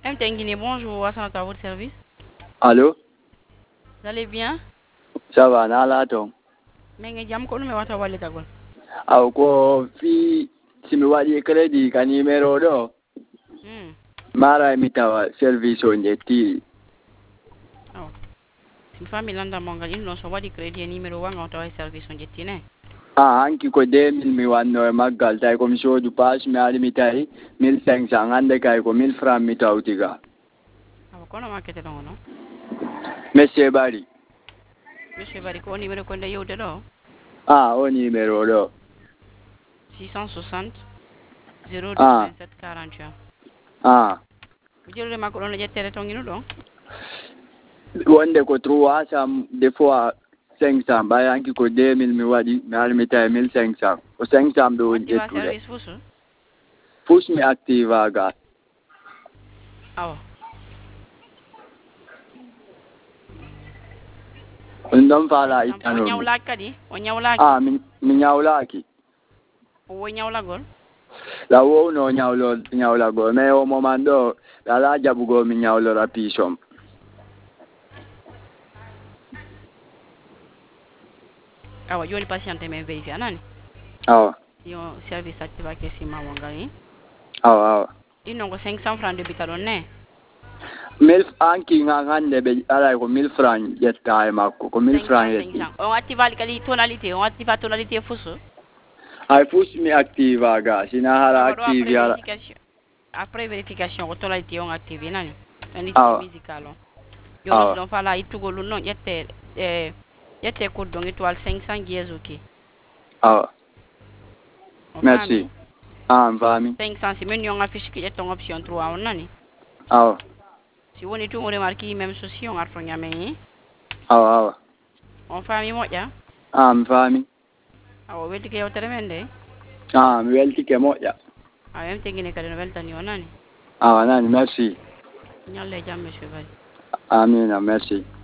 Guinée, bonjour, à votre service. Allô? Vous allez bien? Ça va, nala ton. Mais jam ko me wata wale tagol. Aw ko fi simi waɗi crédit ka numéro ɗo. Mara mi tawa service o jetti. Oh. Sim famille landa mongal in non so waɗi crédit numéro wanga tawa service on jetti ne. Hanki ko 2000 mi wanno e maggal tay komi sodu pass mi ari mi tawi 1500 hande kay ko 1000 francs mi tawtiga. Awa kono makete ɗon no? Monsieur Bari. Monsieur Bari ko numéro ko nde yewde ɗo? O numéro ɗo. 660 02 27 41. Jolde makko ɗon no ƴettere ton ino ɗon? Wonde ko 300 des fois 500 ɓay hanki ko 2000 mi waɗi mi ari mi tawi 1500 ko 500 ɗo woni ƴettude. Service fus? Fus mi active aga. Awa. On ɗon faala ittanomi. O ñawlaaki kadi? O ñawlaaki? Mi ñawlaaki. O woy ñawlagol? La wowno ñawlagol mais o moment ɗo ala jaɓugol mi ñawlora piisom. Awa joni patiente men vérifié anani? Awa. Yo service activake sima wongal ni? Awa. Ɗin ko 500 francs de bita ɗon ne? 1000 anki hande ɓe alay ko 1000 francs ƴetta e makko ko 1000 francs yetti. On activali kadi tonalité, on activa tonalité fus? Ay fus mi active aga sina hara active ala. Après vérification ko tonalité on active nani? Tonalité musical on. Yo ɗon fala ittugol ɗum noon ƴette code ɗon étoile 500 dièse ok. Awa. Merci. Mi faami. 500 si min yon affiche ki ƴetton option 3 on nani? Awa. Si woni tun o remarque même souci on arto ñamen. Awa. On faami moƴƴa? Mi faami. Awa weltike yewtere men de? Mi weltike moƴƴa. Même Guinée kadi no weltani o nani? Awa nani merci. Ñalle jam monsieur Bari. Amina merci.